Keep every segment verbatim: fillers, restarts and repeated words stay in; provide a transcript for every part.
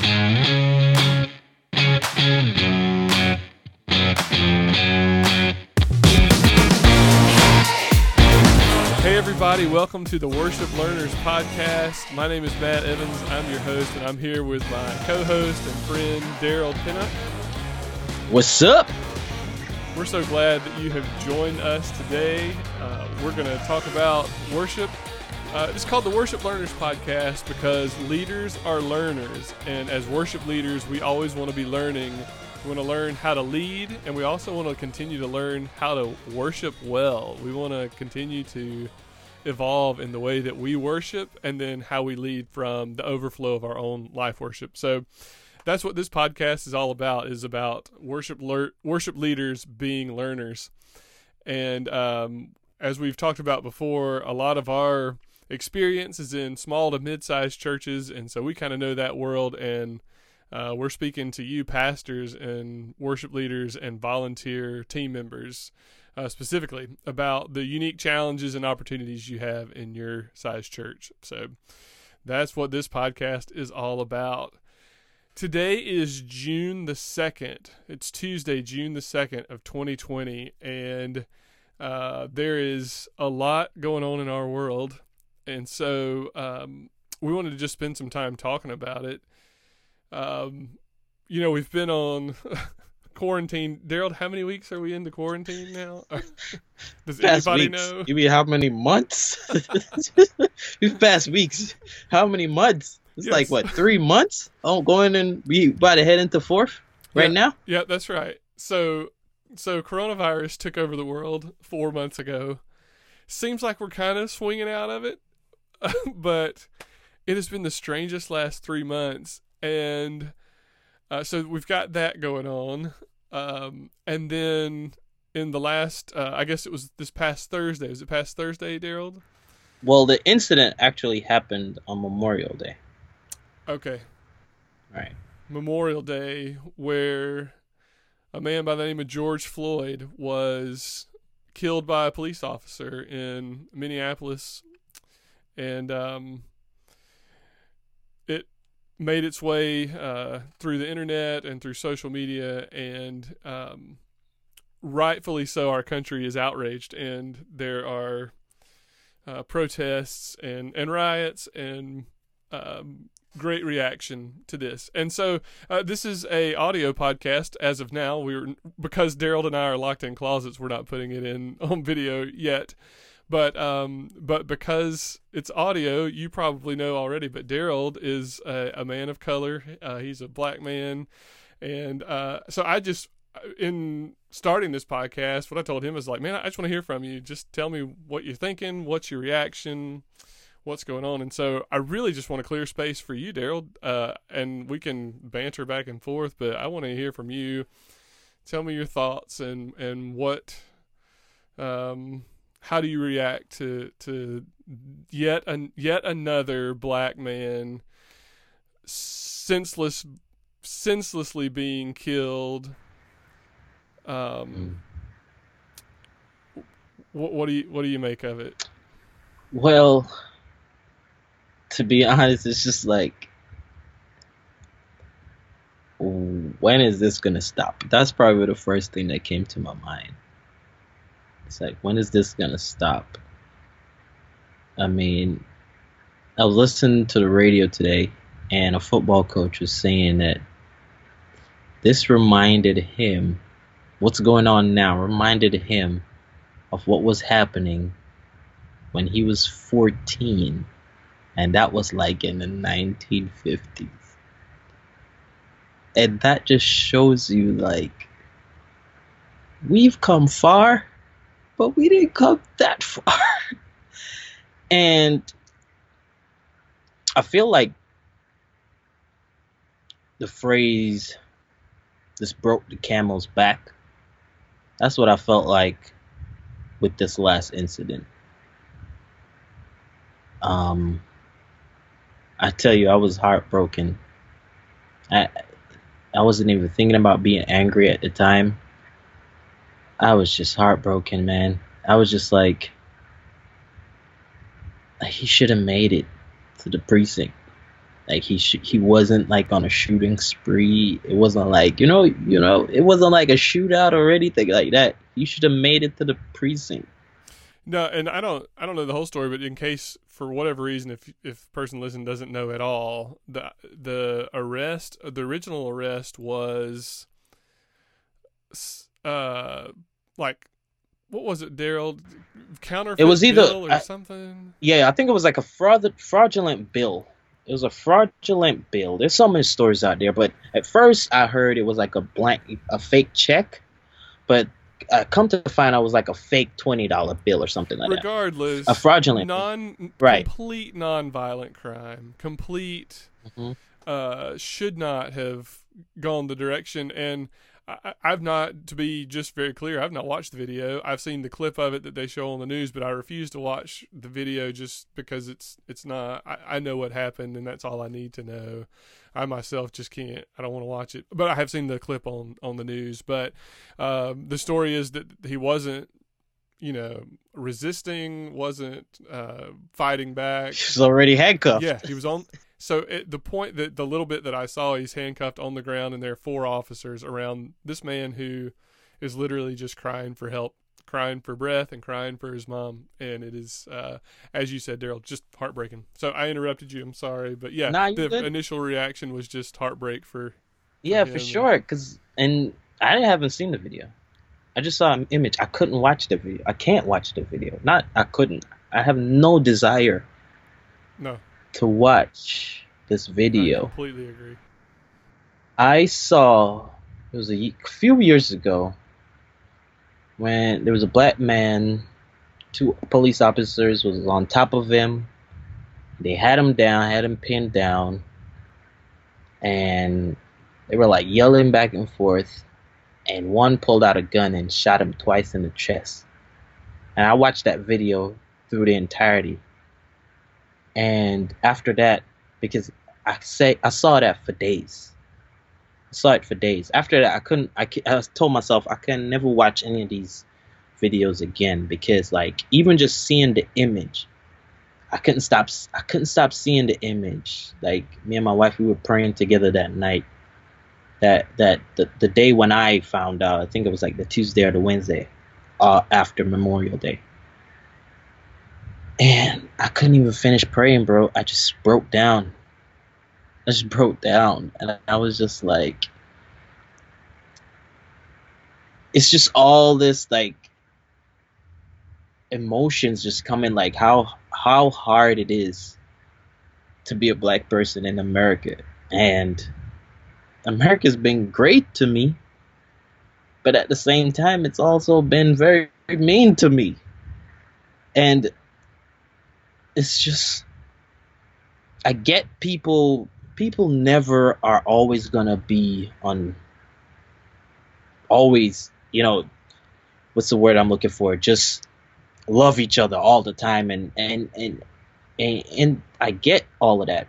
Hey everybody, welcome to the Worship Learners Podcast. My name is Matt Evans. I'm your host, and I'm here with my co-host and friend, Daryl Pinnock. What's up? We're so glad that you have joined us today. Uh, we're going to talk about worship. Uh, it's called the Worship Learners Podcast because leaders are learners, and as worship leaders, we always want to be learning. We want to learn how to lead, and we also want to continue to learn how to worship well. We want to continue to evolve in the way that we worship and then how we lead from the overflow of our own life worship. So that's what this podcast is all about, is about worship lear- worship leaders being learners. And um, as we've talked about before, a lot of our experience is in small to mid-sized churches, and so we kind of know that world, and Uh, we're speaking to you pastors and worship leaders and volunteer team members uh, specifically about the unique challenges and opportunities you have in your size church. So that's what this podcast is all about. Today is June the second. It's Tuesday, June the second of twenty twenty, and uh, there is a lot going on in our world. And so um, we wanted to just spend some time talking about it. Um, you know, we've been on quarantine. Daryl, how many weeks are we into quarantine now? Does Past anybody weeks. know? You mean how many months? We've passed weeks. How many months? It's Yes. like, what, three months? Oh, going and we about to head into fourth right Yeah. now? Yeah, that's right. So, so coronavirus took over the world four months ago. Seems like we're kind of swinging out of it, but it has been the strangest last three months. And uh, so we've got that going on. Um, and then in the last, uh, I guess it was this past Thursday. Was it past Thursday, Daryl? Well, the incident actually happened on Memorial Day. Okay. Right. Memorial Day, where a man by the name of George Floyd was killed by a police officer in Minneapolis. And um, it made its way uh, through the internet and through social media, and um, rightfully so, our country is outraged, and there are uh, protests and, and riots and um, great reaction to this. And so uh, this is a audio podcast as of now. We're because Daryl and I are locked in closets, we're not putting it in on video yet. But um, but because it's audio, you probably know already. But Daryl is a, a man of color. Uh, he's a black man, and uh, so I just in starting this podcast, what I told him is like, man, I just want to hear from you. Just tell me what you're thinking, what's your reaction, what's going on. And so I really just want to clear space for you, Daryl, uh, and we can banter back and forth. But I want to hear from you. Tell me your thoughts and and what. Um, How do you react to to yet an, yet another black man senseless senselessly being killed? Um, mm. what, what do you what do you make of it? Well, to be honest, it's just like, when is this gonna stop? That's probably the first thing that came to my mind. It's like, when is this gonna stop? I mean, I was listening to the radio today, and a football coach was saying that this reminded him, what's going on now, reminded him of what was happening when he was fourteen, and that was like in the nineteen fifties. And that just shows you, like, we've come far, but we didn't come that far. And I feel like the phrase, this broke the camel's back, that's what I felt like with this last incident. Um, I tell you, I was heartbroken. I, I wasn't even thinking about being angry at the time. I was just heartbroken, man. I was just like, he should have made it to the precinct. Like he sh- he wasn't like on a shooting spree. It wasn't like you know you know it wasn't like a shootout or anything like that. He should have made it to the precinct. No, and I don't I don't know the whole story, but in case for whatever reason, if if person listening doesn't know at all, the the arrest, the original arrest was, uh, like, what was it, Daryl? Counterfeit It was either bill or I, something. yeah, I think it was like a fraud fraudulent bill. It was a fraudulent bill. There's so many stories out there, but at first I heard it was like a blank, a fake check, but uh, come to find out it was like a fake twenty dollar bill or something like Regardless, that. A fraudulent, non right? Complete non-violent crime. Complete. Mm-hmm. Uh, should not have gone the direction. And I, I've not, to be just very clear, I've not watched the video. I've seen the clip of it that they show on the news, but I refuse to watch the video just because it's it's not. I, I know what happened, and that's all I need to know. I myself just can't. I don't want to watch it, but I have seen the clip on on the news. But um, the story is that he wasn't, you know, resisting, wasn't uh, fighting back. He was already handcuffed. Yeah, he was on. So at the point that the little bit that I saw, he's handcuffed on the ground, and there are four officers around this man who is literally just crying for help, crying for breath, and crying for his mom. And it is, uh, as you said, Daryl, just heartbreaking. So I interrupted you. I'm sorry, but yeah, Nah, the good. initial reaction was just heartbreak for. for yeah, him. for sure. Cause and I haven't seen the video. I just saw an image. I couldn't watch the video. I can't watch the video. Not I couldn't. I have no desire. No. To watch this video. I completely agree. I saw it was a few years ago when there was a black man, two police officers was on top of him. They had him down, had him pinned down, and they were like yelling back and forth, and one pulled out a gun and shot him twice in the chest. And I watched that video through the entirety. And after that, because I say I saw that for days, I saw it for days. After that, I couldn't. I, I told myself I can never watch any of these videos again because, like, even just seeing the image, I couldn't stop. I couldn't stop seeing the image. Like me and my wife, we were praying together that night. That that the, the day when I found out, I think it was like the Tuesday or the Wednesday, uh, after Memorial Day. And I couldn't even finish praying, bro. I just broke down. I just broke down. And I was just like, it's just all this, like, emotions just coming, like how how hard it is to be a black person in America. And America's been great to me. But at the same time, it's also been very mean to me. And it's just, I get people, people never are always gonna be on, always, you know, what's the word I'm looking for? Just love each other all the time. And, and, and, and, and I get all of that.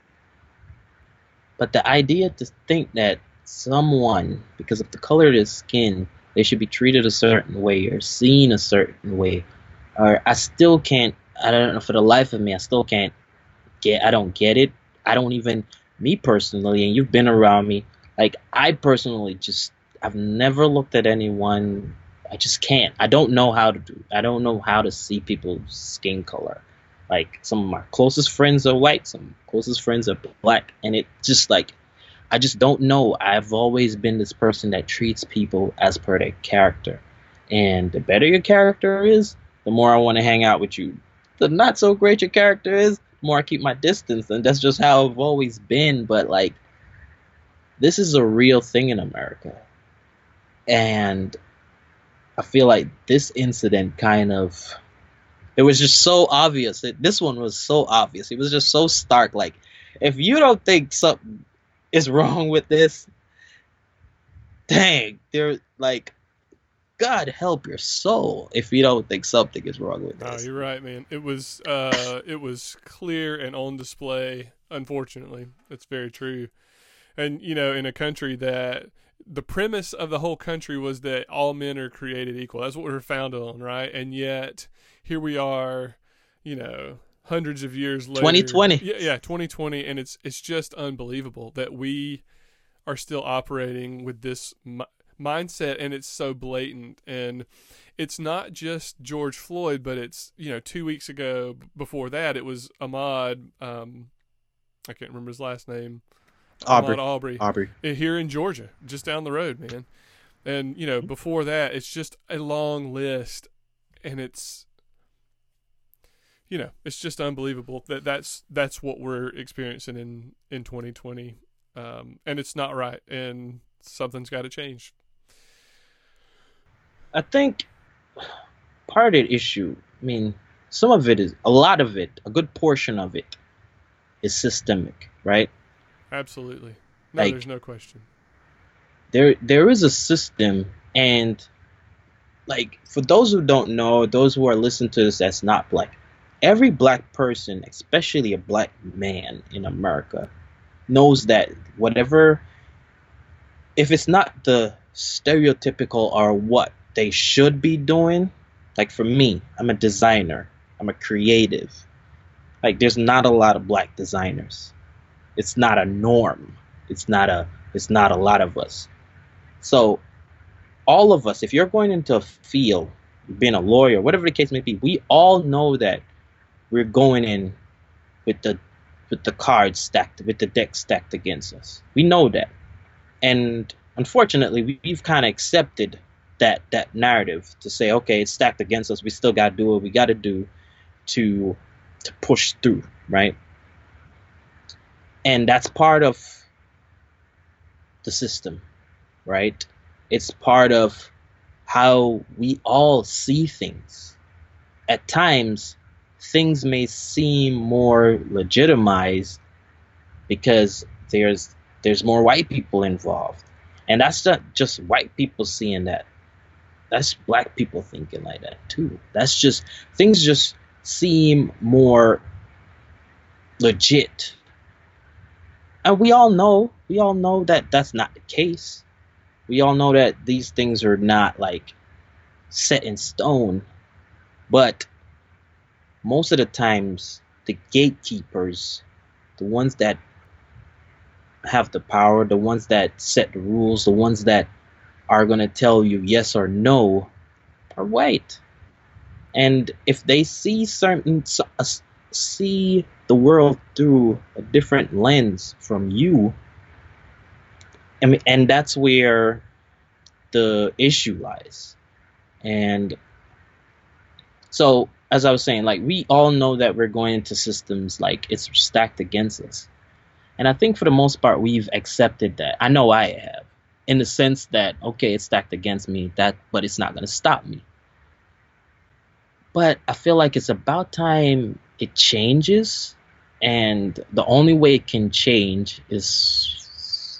But the idea to think that someone, because of the color of their skin, they should be treated a certain way or seen a certain way, or I still can't, I don't know, for the life of me, I still can't get, I don't get it. I don't even, me personally, and you've been around me, like, I personally just, I've never looked at anyone, I just can't. I don't know how to do, I don't know how to see people's skin color. Like, some of my closest friends are white, some closest friends are black, and it just, like, I just don't know. I've always been this person that treats people as per their character. And the better your character is, the more I want to hang out with you. The not so great your character is, the more I keep my distance. And that's just how I've always been. But, like, this is a real thing in America. And I feel like this incident kind of, it was just so obvious. It, this one was so obvious. It was just so stark. Like, if you don't think something is wrong with this, dang, they're like, God help your soul if you don't think something is wrong with this. No, you're right, man. It was uh, it was clear and on display. Unfortunately, it's very true. And you know, in a country that the premise of the whole country was that all men are created equal. That's what we were founded on, right? And yet here we are, you know, hundreds of years later. twenty twenty. Yeah, yeah, twenty twenty, and it's it's just unbelievable that we are still operating with this mi- mindset, and it's so blatant. And it's not just George Floyd, but it's, you know, two weeks ago before that, it was Ahmaud, um, I can't remember his last name, Aubrey. Ahmaud Aubrey, Aubrey. here in Georgia, just down the road, man. And, you know, before that, it's just a long list, and it's, you know, it's just unbelievable that that's that's what we're experiencing in, in twenty twenty. Um, and it's not right, and something's got to change. I think part of the issue, I mean, some of it is, a lot of it, a good portion of it is systemic, right? Absolutely. No, Like, there's no question. There, there is a system, and like, for those who don't know, those who are listening to this that's not black, every black person, especially a black man in America, knows that whatever, if it's not the stereotypical or what they should be doing, like for me, I'm a designer, I'm a creative. Like, there's not a lot of black designers. It's not a norm. It's not a, it's not a lot of us. So all of us, if you're going into a field, being a lawyer, whatever the case may be, we all know that we're going in with the with the cards stacked, with the deck stacked against us. We know that. And unfortunately, we, we've kind of accepted that that narrative to say, okay, it's stacked against us. We still got to do what we got to do to to push through, right? And that's part of the system, right? It's part of how we all see things. At times, things may seem more legitimized because there's there's more white people involved. And that's not just white people seeing that. That's black people thinking like that too. That's just, things just seem more legit. And we all know, we all know that that's not the case. We all know that these things are not like set in stone. But most of the times, the gatekeepers, the ones that have the power, the ones that set the rules, the ones that are going to tell you yes or no, are white. And if they see certain, see the world through a different lens from you, I mean, and that's where the issue lies. And so, as I was saying, like, we all know that we're going into systems like it's stacked against us. And I think for the most part, we've accepted that. I know I have, in the sense that, okay, it's stacked against me, that, but it's not going to stop me. But I feel like it's about time it changes. And the only way it can change is,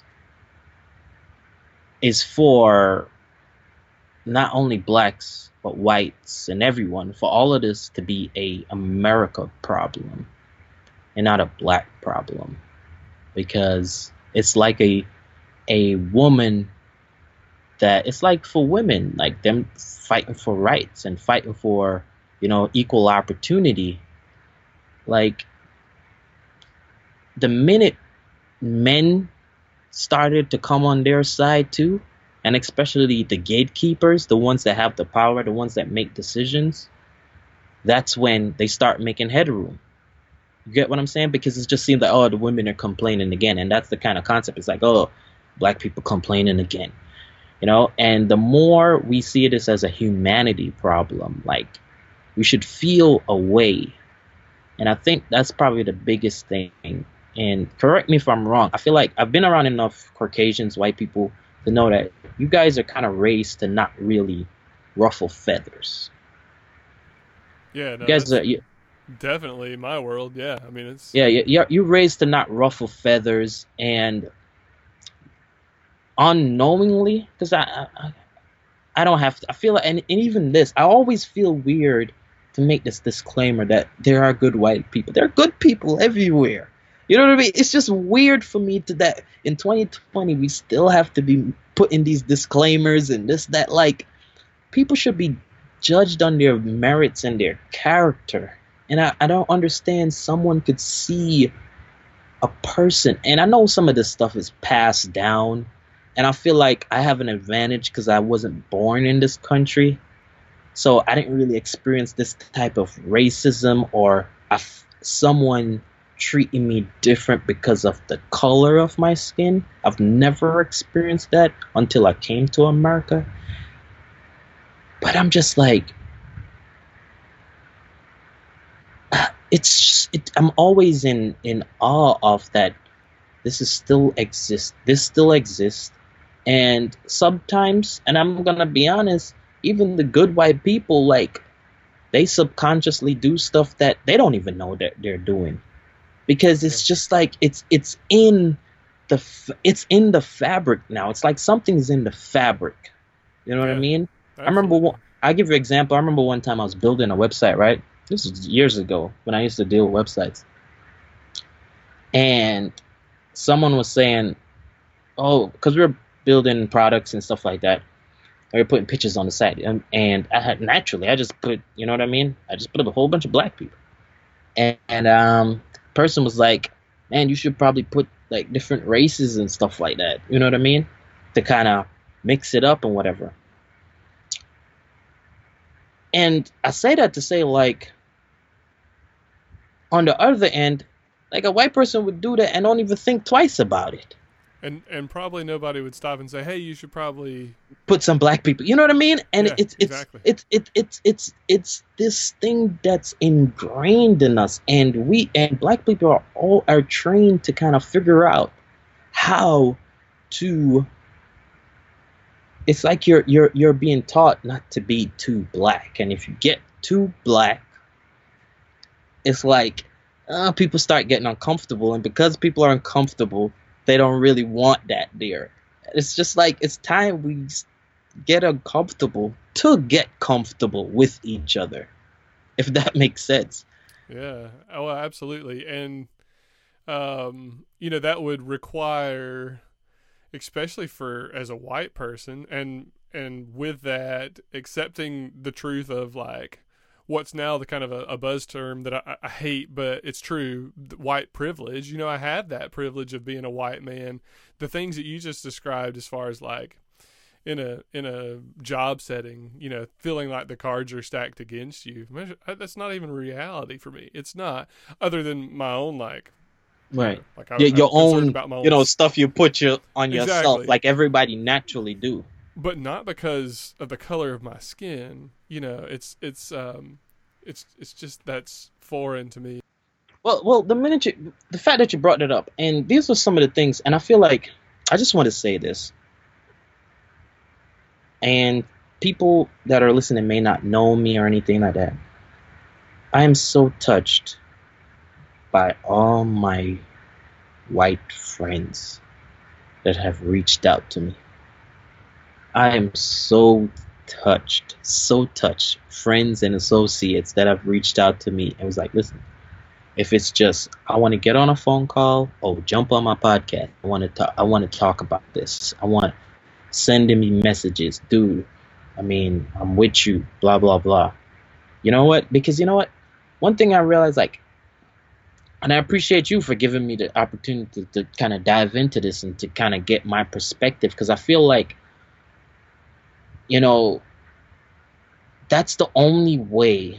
is for not only blacks, but whites and everyone, for all of this to be a America problem and not a black problem. Because it's like a a woman that, it's like for women, like them fighting for rights and fighting for, you know, equal opportunity. Like, the minute men started to come on their side too, and especially the gatekeepers, the ones that have the power, the ones that make decisions, that's when they start making headroom. You get what I'm saying? Because it just seems like, oh, the women are complaining again. And that's the kind of concept. It's like, oh, black people complaining again. You know, and the more we see this as a humanity problem, like, we should feel a way. And I think that's probably the biggest thing. And correct me if I'm wrong. I feel like I've been around enough Caucasians, white people, to know that you guys are kind of raised to not really ruffle feathers. Yeah, no, you guys are, you, definitely my world. Yeah, I mean, it's yeah, you're you're raised to not ruffle feathers, and unknowingly, because I, I I don't have to. I feel like, and, and even this, I always feel weird to make this disclaimer that there are good white people. There are good people everywhere. You know what I mean? It's just weird for me to that in twenty twenty we still have to be putting these disclaimers and this, that. Like, people should be judged on their merits and their character, And I, I don't understand someone could see a person. And I know some of this stuff is passed down. And I feel like I have an advantage because I wasn't born in this country. So I didn't really experience this type of racism or a, someone treating me different because of the color of my skin. I've never experienced that until I came to America. But I'm just like, it's just, it, I'm always in, in awe of that. This is still exists. This still exists. And sometimes, and I'm going to be honest, even the good white people, like, they subconsciously do stuff that they don't even know that they're doing. Because it's just like it's it's in the it's in the fabric now. It's like something's in the fabric. You know what Yeah, I mean? absolutely. I remember one, I give you an example. I remember one time I was building a website, right? This was years ago when I used to deal with websites. And someone was saying, "Oh, because we were building products and stuff like that. We were putting pictures on the site, and, and I had naturally I just put, you know what I mean? I just put up a whole bunch of black people, and, and um." person was like, man, you should probably put like different races and stuff like that, you know what I mean, to kind of mix it up and whatever. And I say that to say, like, on the other end, like, a white person would do that and don't even think twice about it. And and probably nobody would stop and say, hey, you should probably put some black people, you know what I mean? And yeah, it's it's, exactly. it's it's it's it's it's this thing that's ingrained in us, and we and black people are all are trained to kind of figure out how to. It's like you're you're you're being taught not to be too black, and if you get too black, it's like uh, people start getting uncomfortable, and because people are uncomfortable, they don't really want that there. It's just like it's time we get uncomfortable to get comfortable with each other, if that makes sense. Yeah. Oh, absolutely. And um, you know, that would require, especially for as a white person, and and with that, accepting the truth of like what's now the kind of a, a buzz term that I, I hate, but it's true. White privilege. You know, I have that privilege of being a white man. The things that you just described, as far as like in a in a job setting, you know, feeling like the cards are stacked against you. That's not even reality for me. It's not, other than my own like. Right. Like I, your, your own, about my own, you know, stuff you put your, on exactly. yourself, like everybody naturally do. But not because of the color of my skin. You know, it's it's um, it's it's just that's foreign to me. Well, well, the minute you, the fact that you brought it up, and these are some of the things, and I feel like I just want to say this, and people that are listening may not know me or anything like that. I am so touched by all my white friends that have reached out to me. I am so touched, so touched. Friends and associates that have reached out to me and was like, listen, if it's just I want to get on a phone call or jump on my podcast, I want to talk. I want to talk about this. I want sending me messages, dude. I mean, I'm with you. Blah blah blah. You know what? Because you know what? One thing I realized, like, and I appreciate you for giving me the opportunity to, to kind of dive into this and to kind of get my perspective, because I feel like, you know, that's the only way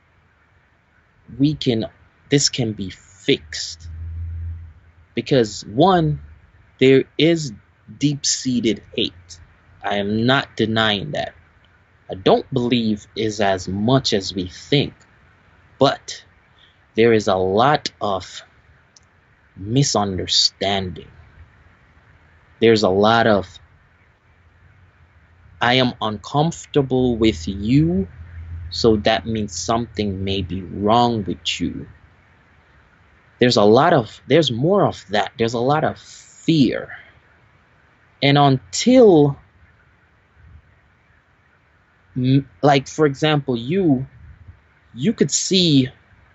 we can, this can be fixed. Because one, there is deep-seated hate. I am not denying that. I don't believe is as much as we think. But there is a lot of misunderstanding. There's a lot of I am uncomfortable with you, so that means something may be wrong with you. There's a lot of, there's more of that. There's a lot of fear. And until, like, for example, you, you could see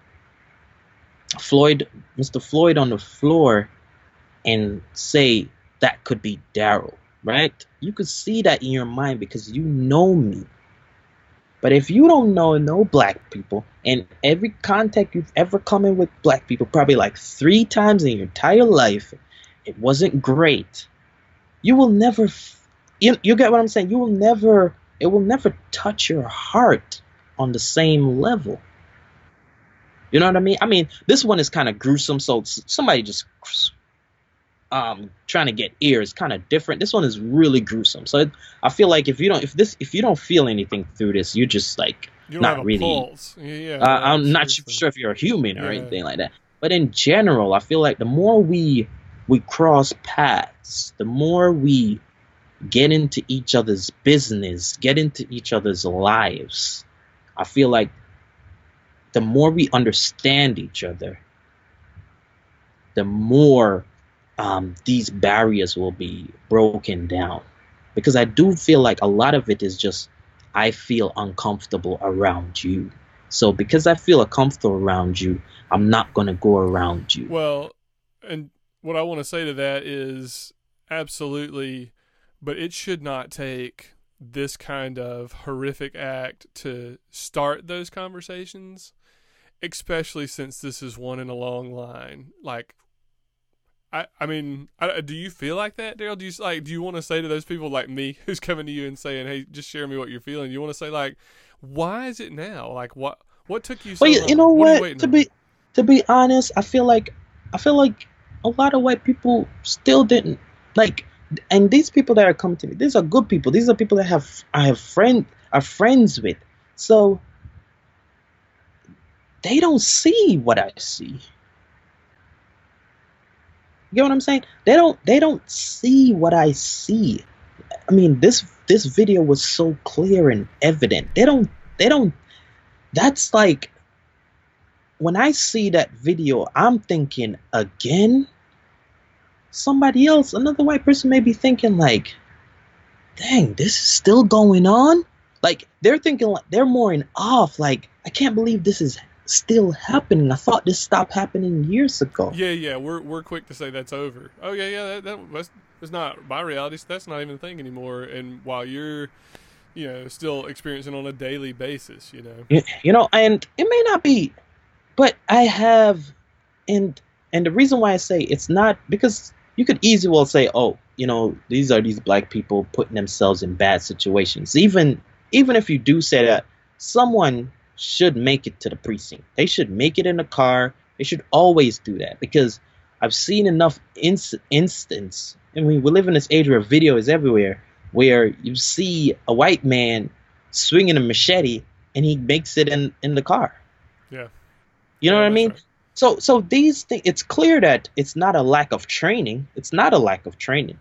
Floyd, Mister Floyd on the floor and say that could be Daryl. Right? You could see that in your mind because you know me. But if you don't know no black people, and every contact you've ever come in with black people, probably like three times in your entire life, it wasn't great. You will never, you, you get what I'm saying? You will never, it will never touch your heart on the same level. You know what I mean? I mean, this one is kind of gruesome, so somebody just um trying to get ears kind of different. This one is really gruesome, so it, I feel like if you don't if this if you don't feel anything through this, you're just like you don't not have a really pulse. Yeah, uh, right, I'm not seriously. sure if you're a human or Yeah. anything like that, but in general I feel like the more we we cross paths, the more we get into each other's business, get into each other's lives, I feel like the more we understand each other, the more um, these barriers will be broken down. Because I do feel like a lot of it is just, I feel uncomfortable around you. So because I feel uncomfortable around you, I'm not going to go around you. Well, and what I want to say to that is absolutely, but it should not take this kind of horrific act to start those conversations, especially since this is one in a long line. Like, I, I mean, I, do you feel like that, Daryl? Do you like? Do you want to say to those people like me, who's coming to you and saying, "Hey, just share me what you're feeling"? You want to say like, "Why is it now? Like, what what took you so Well, you, long? you know What are you what? waiting To on?" be to be honest, I feel like I feel like a lot of white people still didn't like, and these people that are coming to me, these are good people. These are people that have I have friend are friends with. So they don't see what I see. You get what I'm saying? They don't they don't see what I see. I mean, this this video was so clear and evident. They don't they don't that's like when I see that video, I'm thinking again, somebody else, another white person may be thinking like, dang, this is still going on? Like they're thinking like they're more in awe of, like, I can't believe this is still happening. I thought this stopped happening years ago. Yeah, yeah, we're we're quick to say that's over. Oh yeah, yeah, that, that that's, that's not my reality. So that's not even a thing anymore. And while you're, you know, still experiencing on a daily basis, you know. You, you know, and it may not be, but I have, and and the reason why I say it's not, because you could easily well say, oh, you know, these are these black people putting themselves in bad situations. Even even if you do say that, someone should make it to the precinct. They should make it in the car. They should always do that, because I've seen enough inst- instance. I mean, we live in this age where video is everywhere, where you see a white man swinging a machete and he makes it in, in the car. Yeah. You know Yeah, what I that's mean? right. So so these things, it's clear that it's not a lack of training. It's not a lack of training.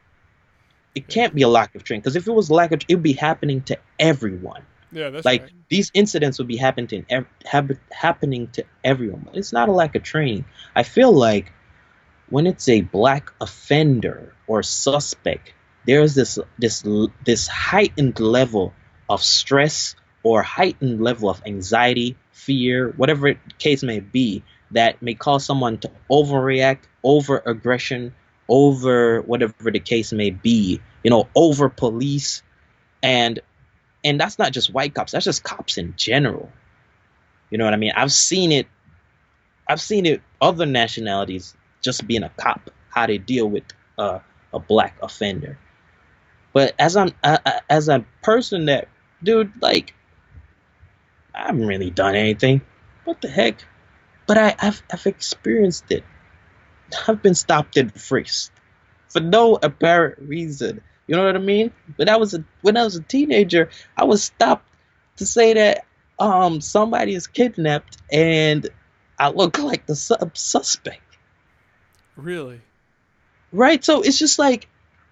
It can't be a lack of training, because if it was lack of, it would be happening to everyone. Yeah, that's Like right. these incidents would be happening to ev- hab- happening to everyone. But it's not a lack of training. I feel like when it's a black offender or suspect, there's this this this heightened level of stress or heightened level of anxiety, fear, whatever the case may be, that may cause someone to overreact, over aggression, over whatever the case may be, you know, over police. And and that's not just white cops, that's just cops in general. You know what I mean? I've seen it I've seen it other nationalities, just being a cop, how they deal with uh, a black offender. But as I'm uh, uh, as a person that, dude, like, I haven't really done anything. What the heck? But I, I've I've experienced it. I've been stopped and frisked for no apparent reason. You know what I mean? When I was a when I was a teenager, I was stopped to say that um somebody is kidnapped, and I look like the su- suspect. Really? Right? So it's just like,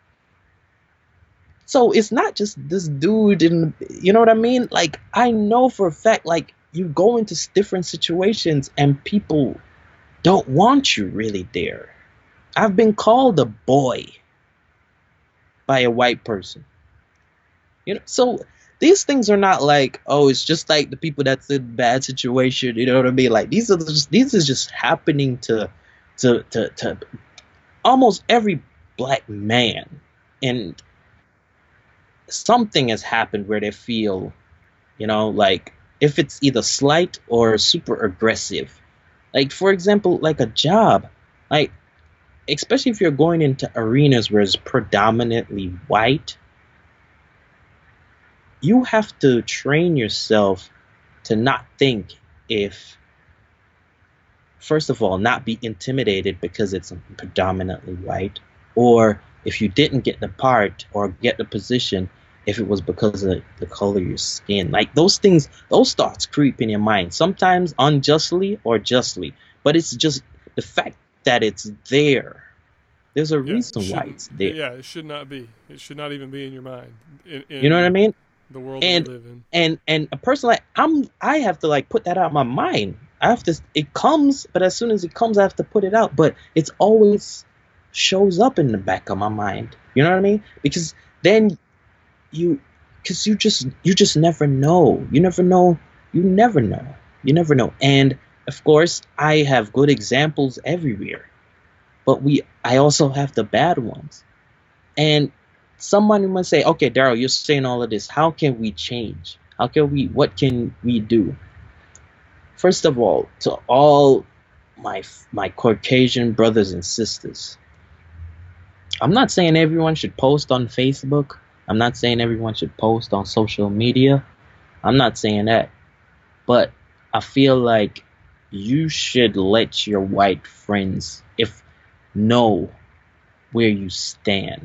so it's not just this dude, and you know what I mean? Like, I know for a fact, like, you go into s- different situations and people don't want you really there. I've been called a boy by a white person. You know, so these things are not like, oh, it's just like the people that's in bad situation. You know what I mean? Like, these are just these is just happening to to to to almost every black man, and something has happened where they feel, You know, like if it's either slight or super aggressive. Like for example, like a job, like especially if you're going into arenas where it's predominantly white, you have to train yourself to not think if, first of all, not be intimidated because it's predominantly white, or if you didn't get the part or get the position, if it was because of the color of your skin. Like those things, those thoughts creep in your mind, sometimes unjustly or justly, but it's just the fact that it's there. There's a Yeah, reason it why shouldn't. it's there. Yeah, it should not be. It should not even be in your mind. In, You know what I in mean? the world that And we live in. and and a person like I'm, I have to like put that out of my mind. I have to. It comes, but as soon as it comes, I have to put it out. But it's always shows up in the back of my mind. You know what I mean? Because then you, because you just you just never know. You never know. You never know. You never know. And of course, I have good examples everywhere, but we I also have the bad ones. And someone might say, okay, Daryl, you're saying all of this. How can we change? How can we, what can we do? First of all, to all my my Caucasian brothers and sisters, I'm not saying everyone should post on Facebook. I'm not saying everyone should post on social media. I'm not saying that. But I feel like you should let your white friends if know where you stand.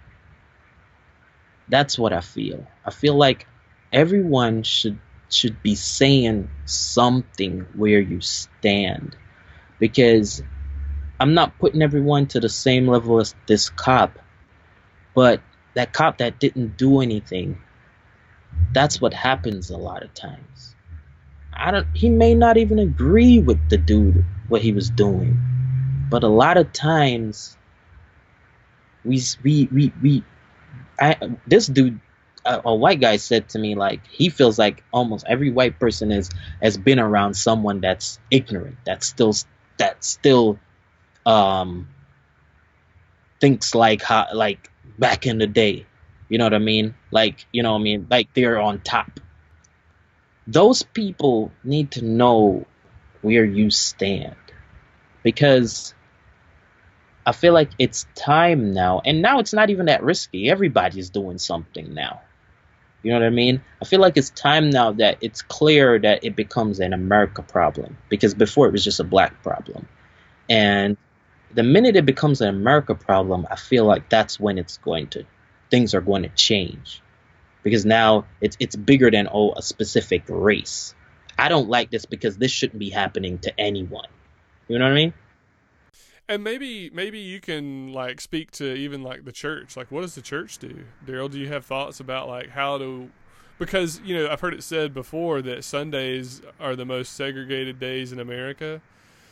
That's what I feel. I feel like everyone should should be saying something where you stand, because I'm not putting everyone to the same level as this cop, but that cop that didn't do anything, that's what happens a lot of times. I don't he may not even agree with the dude what he was doing, but a lot of times we we we, we I, this dude, a, a white guy, said to me like he feels like almost every white person is has been around someone that's ignorant, that's still that still um thinks like how like back in the day. You know what I mean? Like you know what I mean? Like they're on top. Those people need to know where you stand, because I feel like it's time now, and now it's not even that risky. Everybody's doing something now. You know what I mean? I feel like it's time now that it's clear that it becomes an America problem, because before it was just a black problem. And the minute it becomes an America problem, I feel like that's when it's going to, things are going to change, because now it's it's bigger than oh a specific race. I don't like this because this shouldn't be happening to anyone. You know what I mean? And maybe maybe you can like speak to even like the church. Like, what does the church do? Daryl, do you have thoughts about like how to? Because you know I've heard it said before that Sundays are the most segregated days in America.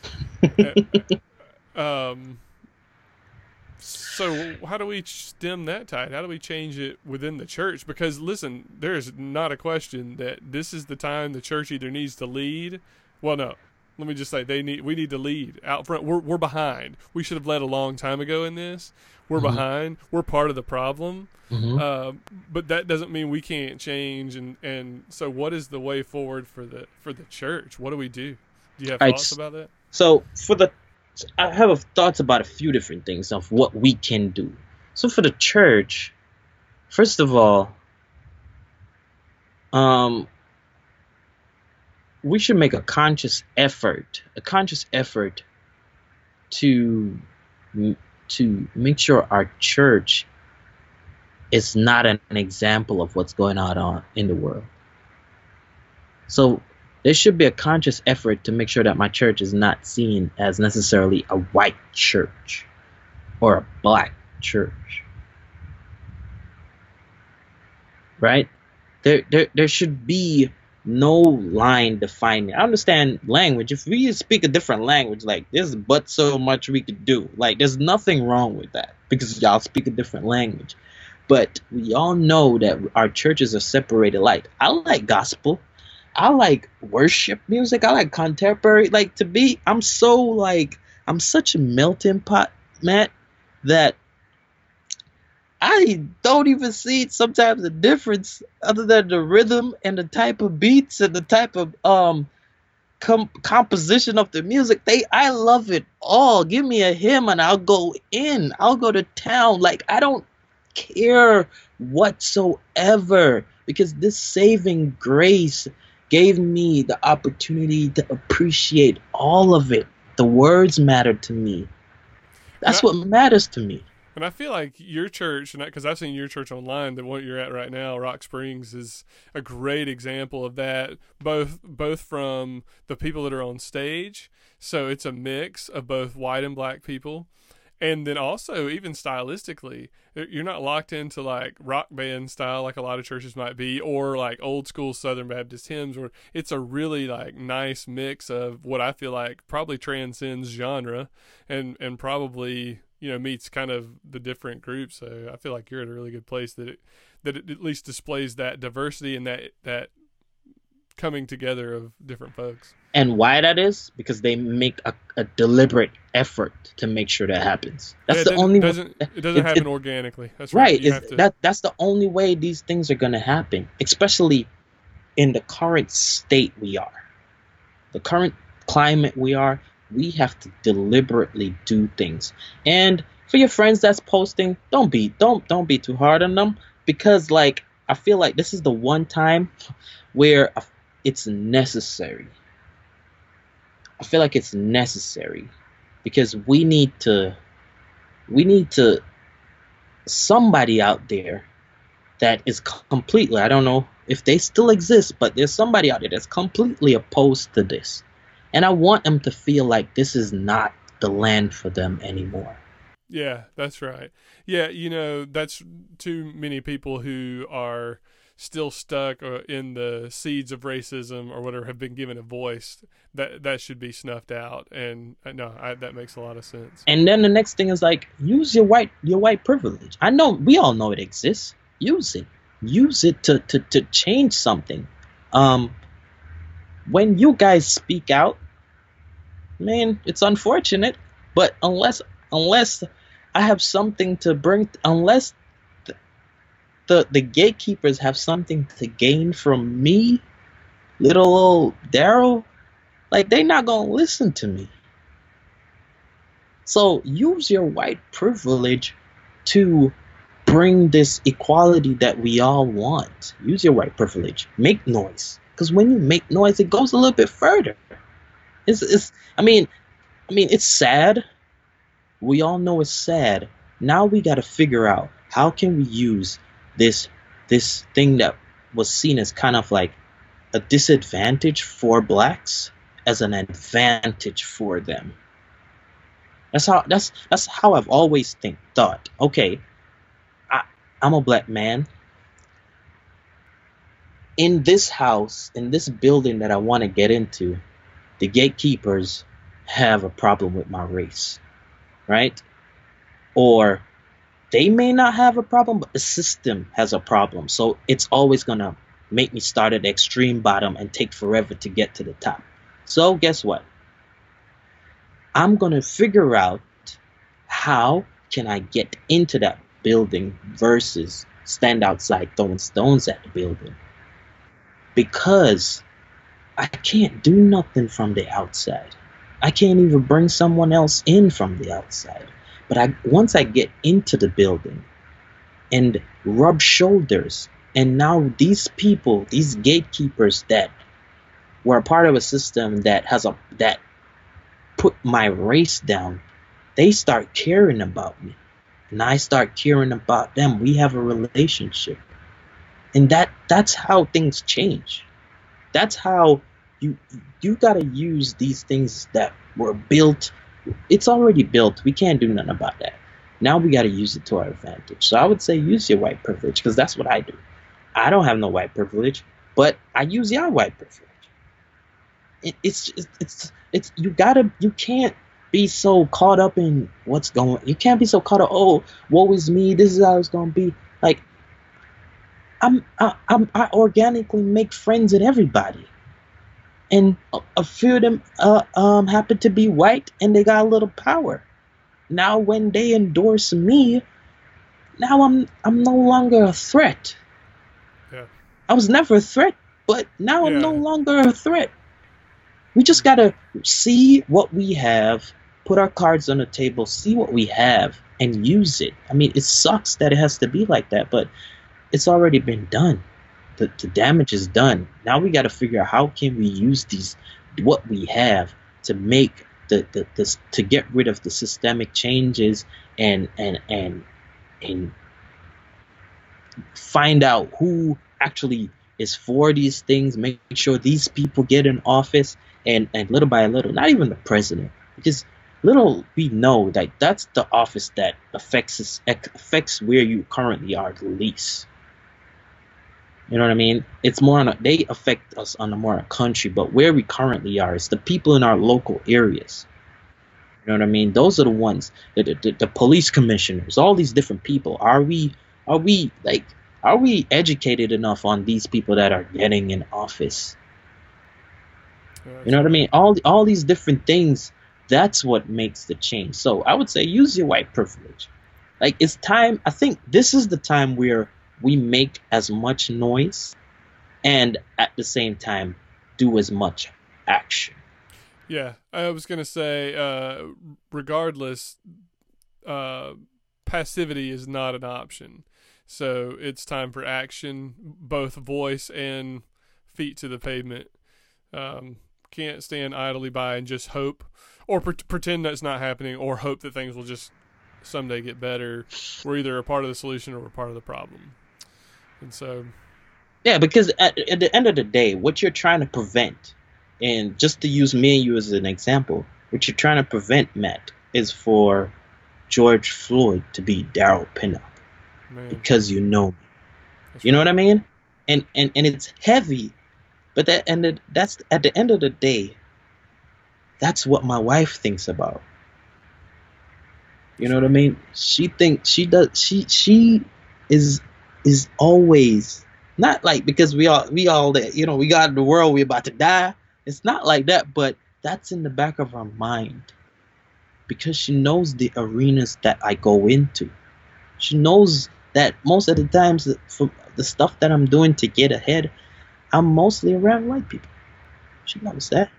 um. So how do we stem that tide? How do we change it within the church? Because listen, there is not a question that this is the time the church either needs to lead. Well, no. Let me just say they need. We need to lead out front. We're we're behind. We should have led a long time ago in this. We're mm-hmm. behind. We're part of the problem. Mm-hmm. Uh, but that doesn't mean we can't change. And, and so, what is the way forward for the for the church? What do we do? Do you have right. thoughts about that? So for the, I have thoughts about a few different things of what we can do. So for the church, first of all, um. we should make a conscious effort, a conscious effort to to make sure our church is not an, an example of what's going on in the world. So there should be a conscious effort to make sure that my church is not seen as necessarily a white church or a black church. Right? There there there should be no line defining. I understand language. If we speak a different language, like there's but so much we could do. Like there's nothing wrong with that because y'all speak a different language. But we all know that our churches are separated. Like I like gospel. I like worship music. I like contemporary. Like to be, I'm so like, I'm such a melting pot, Matt, that I don't even see sometimes the difference other than the rhythm and the type of beats and the type of um com- composition of the music. They I love it all. Give me a hymn and I'll go in. I'll go to town. Like I don't care whatsoever because this saving grace gave me the opportunity to appreciate all of it. The words matter to me. That's what matters to me. And I feel like your church, because I've seen your church online, the one you're at right now, Rock Springs, is a great example of that. Both both from the people that are on stage, so it's a mix of both white and black people, and then also even stylistically, you're not locked into like rock band style like a lot of churches might be, or like old school Southern Baptist hymns. Or it's a really like nice mix of what I feel like probably transcends genre, and and probably, you know, meets kind of the different groups. So I feel like you're at a really good place that it that it at least displays that diversity and that that coming together of different folks. And why that is? Because they make a, a deliberate effort to make sure that happens. That's yeah, the only doesn't way. It doesn't it, happen it, organically. That's right. right. You have to, that that's the only way these things are going to happen, especially in the current state we are, the current climate we are. We have to deliberately do things. And for your friends that's posting, don't be don't don't be too hard on them, because like I feel like this is the one time where it's necessary. I feel like it's necessary because we need to we need to somebody out there that is completely, I don't know if they still exist, but there's somebody out there that's completely opposed to this. And I want them to feel like this is not the land for them anymore. Yeah, that's right. Yeah, you know, that's too many people who are still stuck in the seeds of racism or whatever have been given a voice. That that should be snuffed out. And no, I, that makes a lot of sense. And then the next thing is like, use your white your white privilege. I know we all know it exists. Use it. Use it to to, to change something. Um, when you guys speak out, man, it's unfortunate, but unless unless I have something to bring, unless the, the the gatekeepers have something to gain from me, little old Daryl, like they're not gonna listen to me. So use your white privilege to bring this equality that we all want. Use your white privilege. Make noise, because when you make noise, it goes a little bit further. It's, it's I mean, I mean, it's sad. We all know it's sad. Now we got to figure out how can we use this this thing that was seen as kind of like a disadvantage for blacks as an advantage for them. That's how that's that's how I've always think thought. Okay, I, I'm a black man. In this house, in this building that I want to get into, the gatekeepers have a problem with my race, right? Or they may not have a problem, but the system has a problem. So it's always going to make me start at the extreme bottom and take forever to get to the top. So guess what? I'm going to figure out how can I get into that building versus stand outside throwing stones at the building. Because I can't do nothing from the outside. I can't even bring someone else in from the outside. But I once I get into the building and rub shoulders, and now these people, these gatekeepers that were a part of a system that has a that put my race down, they start caring about me. And I start caring about them. We have a relationship. And that that's how things change. That's how you you gotta use these things that were built. It's already built. We can't do nothing about that. Now we gotta use it to our advantage. So I would say use your white privilege, because that's what I do. I don't have no white privilege, but I use your white privilege. It, it's it's it's it's you gotta you can't be so caught up in what's going. You can't be so caught up. Oh, woe is me. This is how it's gonna be. Like I'm I, I'm I organically make friends with everybody. And a, a few of them uh, um, happen to be white, and they got a little power. Now, when they endorse me, now I'm I'm no longer a threat. Yeah. I was never a threat, but now I'm no Yeah. longer a threat. We just gotta see what we have, put our cards on the table, see what we have, and use it. I mean, it sucks that it has to be like that, but it's already been done. The, the damage is done. Now we got to figure out how can we use these, what we have, to make the, the this to get rid of the systemic changes and and and and find out who actually is for these things. Make sure these people get in office, and and little by little, not even the president, because little we know that that's the office that affects us, affects where you currently are the least. You know what I mean? It's more on a, they affect us on a more a country, but where we currently are is the people in our local areas. You know what I mean? Those are the ones, the, the, the police commissioners, all these different people. Are we, are we like, are we educated enough on these people that are getting in office? You know what I mean? All all these different things. That's what makes the change. So I would say use your white privilege. Like, it's time. I think this is the time where we make as much noise and at the same time do as much action. Yeah, I was going to say, uh, regardless, uh, passivity is not an option. So it's time for action, both voice and feet to the pavement. Um, can't stand idly by and just hope or pre- pretend that's not happening, or hope that things will just someday get better. We're either a part of the solution or we're part of the problem. And so, yeah, because at, at the end of the day, what you're trying to prevent, and just to use me and you as an example, what you're trying to prevent, Matt, is for George Floyd to be Daryl Pinnock. Man. Because you know me. That's you know right. what I mean? And and and it's heavy, but that and the, that's at the end of the day, that's what my wife thinks about. You know what I mean? She thinks she does. She she is is always not like, because we all we all that you know we got in the world, we about to die. It's not like that, but that's in the back of our mind, because she knows the arenas that I go into. She knows that most of the times for the stuff that I'm doing to get ahead, I'm mostly around white people. She knows that.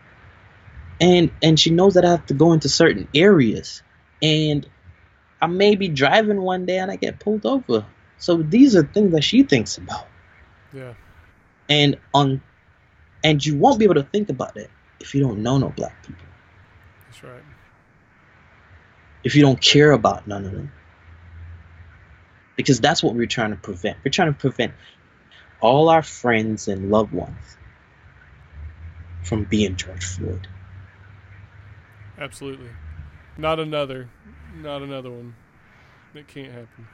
And and she knows that I have to go into certain areas. And I may be driving one day and I get pulled over. So these are things that she thinks about. Yeah. And on and you won't be able to think about it if you don't know no black people. That's right. If you don't care about none of them. Because that's what we're trying to prevent. We're trying to prevent all our friends and loved ones from being George Floyd. Absolutely. Not another. Not another one. It can't happen.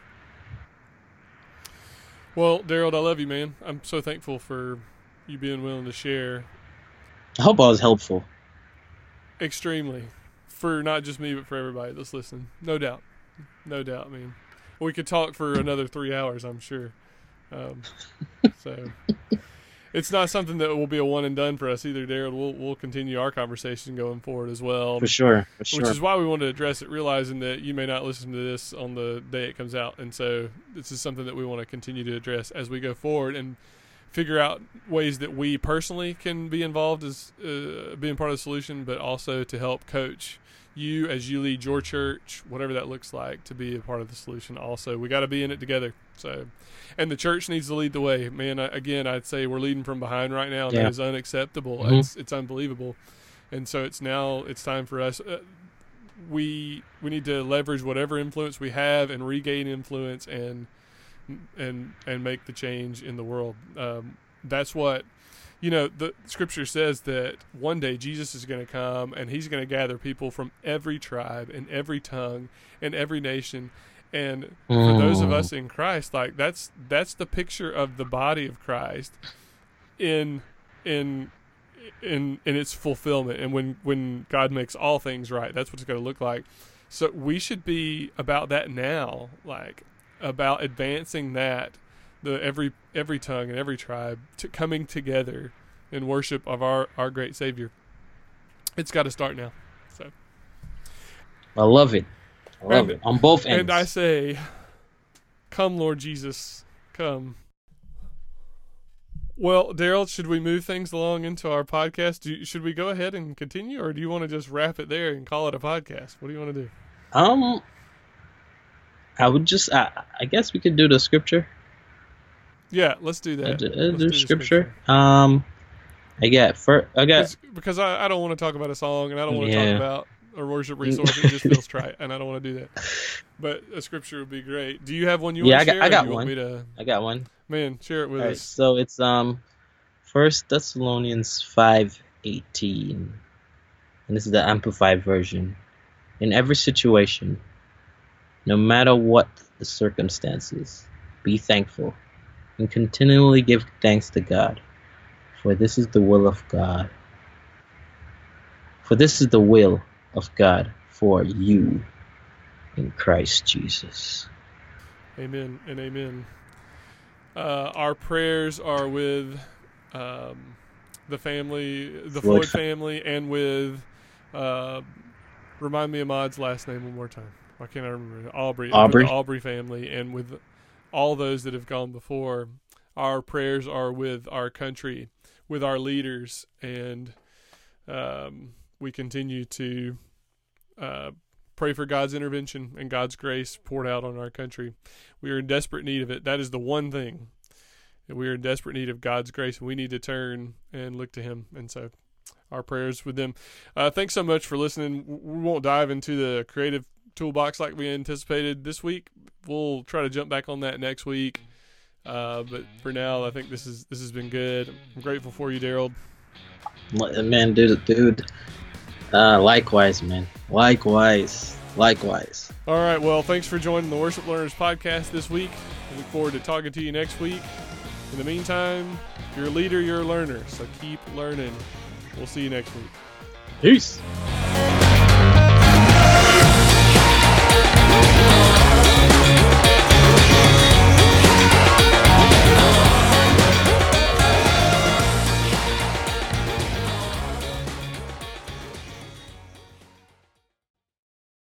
Well, Daryl, I love you, man. I'm so thankful for you being willing to share. I hope I was helpful. Extremely. For not just me, but for everybody that's listening. No doubt. No doubt, man. We could talk for another three hours, I'm sure. Um, so it's not something that will be a one and done for us either, Daryl. We'll we'll continue our conversation going forward as well. For sure, for sure. Which is why we wanted to address it, realizing that you may not listen to this on the day it comes out, and so this is something that we want to continue to address as we go forward and figure out ways that we personally can be involved as uh, being part of the solution, but also to help coach you as you lead your church, whatever that looks like, to be a part of the solution. Also, we got to be in it together. So, and the church needs to lead the way, man. I, again, I'd say we're leading from behind right now, and yeah. that is unacceptable. Mm-hmm. It's it's unbelievable, and so it's now it's time for us. Uh, we we need to leverage whatever influence we have and regain influence and and and make the change in the world. Um, that's what. You know, the scripture says that one day Jesus is going to come and he's going to gather people from every tribe and every tongue and every nation. And for mm. those of us in Christ, like that's that's the picture of the body of Christ in in in in its fulfillment. And when, when God makes all things right, that's what it's going to look like. So we should be about that now, like about advancing that. The every every tongue and every tribe to coming together in worship of our, our great Savior. It's got to start now. So I love it. I love and, it on both ends. And I say, Come, Lord Jesus, come. Well, Daryl, should we move things along into our podcast? Do you, should we go ahead and continue, or do you want to just wrap it there and call it a podcast? What do you want to do? Um, I would just, I, I guess we could do the scripture. Yeah, let's do that. Uh, do, let's do do scripture. scripture. Um, I got first. I got because I, I don't want to talk about a song, and I don't want to yeah. talk about a worship resource. It just feels trite, and I don't want to do that. But a scripture would be great. Do you have one you yeah, want to I got, share? I got or you one. Want me to... I got one. Man, share it with All us. Right, so it's um, First Thessalonians five eighteen, and this is the Amplified version. In every situation, no matter what the circumstances, be thankful and continually give thanks to God, for this is the will of God. For this is the will of God for you in Christ Jesus. Amen and amen. Uh, our prayers are with um, the family, the Floyd, Floyd family, and with, uh, remind me of Ahmad's last name one more time. Why can't I remember? Aubrey. Aubrey. With the Aubrey family, and with all those that have gone before. Our prayers are with our country, with our leaders, and um, we continue to uh, pray for God's intervention and God's grace poured out on our country. We are in desperate need of it. That is the one thing. We are in desperate need of God's grace, and we need to turn and look to Him. And so our prayers with them. Uh, thanks so much for listening. We won't dive into the creative toolbox like we anticipated this week. We'll try to jump back on that next week. Uh, but for now, I think this is this has been good. I'm grateful for you, Daryl. Man, dude, dude. Uh, likewise, man. Likewise. Likewise. All right. Well, thanks for joining the Worship Learners podcast this week. I look forward to talking to you next week. In the meantime, you're a leader, you're a learner. So keep learning. We'll see you next week. Peace.